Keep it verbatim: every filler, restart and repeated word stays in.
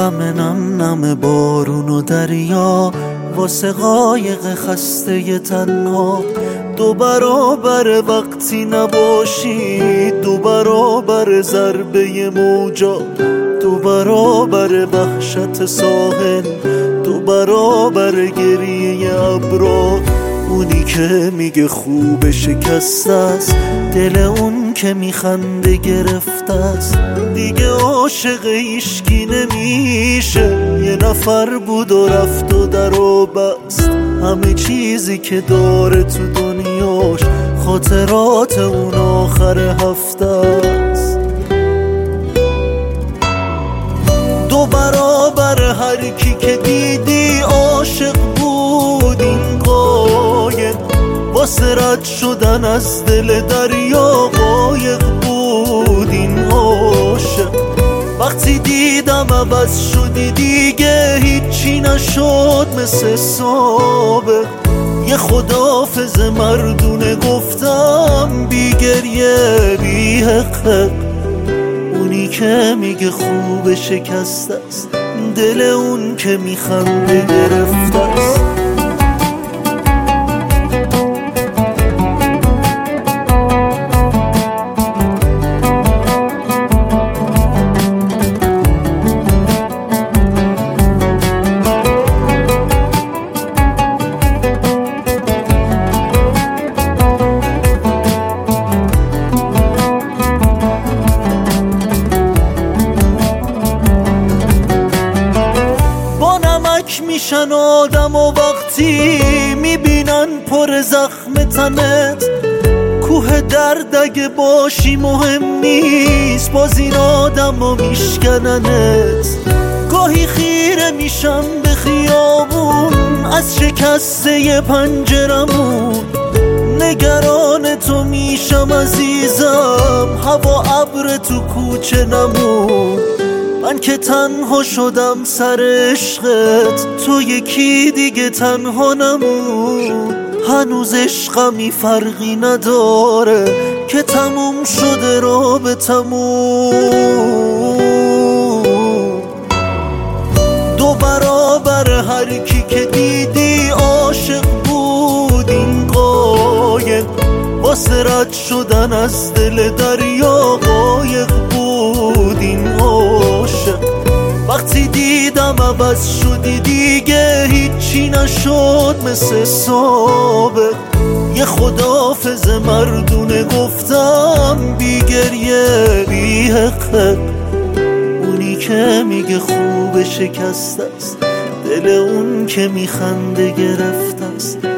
غم نم نم بارون و دریا واسه قایق خسته تنها. دو برابر وقتی نباشی، دو برابر ضربه موجا، دو برابر وحشت ساحل، دو برابر گریه ابرا. اونی که میگه خوب شکسته است، دل اون که میخنده گرفته است. دیگه عاشق هیشکی نمیشه، یه نفر بود و رفت و در و بست. همه چیزی که داره تو دنیاش خاطرات اون آخر هفته است. دو برابر هر کی که دیدی عاشق بود این قایق، واسه رد شدن از دل دریا قایق بود این عاشق. وقتی دیدم عوض شدی دیگه هیچی نشد مثل سابق. یه خداحافظ مردونه گفتم بی گریه بی حق. اونی که میگه خوب شکسته است، دل اون که میخنده گرفته است. میشن آدم و وقتی میبینن پر زخم تنت. کوه درد اگه باشی مهم نیست، باز این آدم و میشکننت. گاهی خیره میشم به خیابون از شکسته پنجرمون، نگران تو میشم عزیزم، هوا ابر تو کوچه نمون. من که تنها شدم سر عشقت، تو یکی دیگه تنها نمون. هنوز عشقمی فرقی نداره که تموم شده رابطمون. دو برابر هر کی که دیدی عاشق بود این قایق، واسه رد شدن از دل دریا قایق بود این عاشق. وقتی دیدم عوض شدی دیگه هیچی نشد مثل سابق. یه خداحافظ مردونه گفتم بی گریه بی حق. اونی که میگه خوب شکسته است، دل اون که میخنده گرفته است.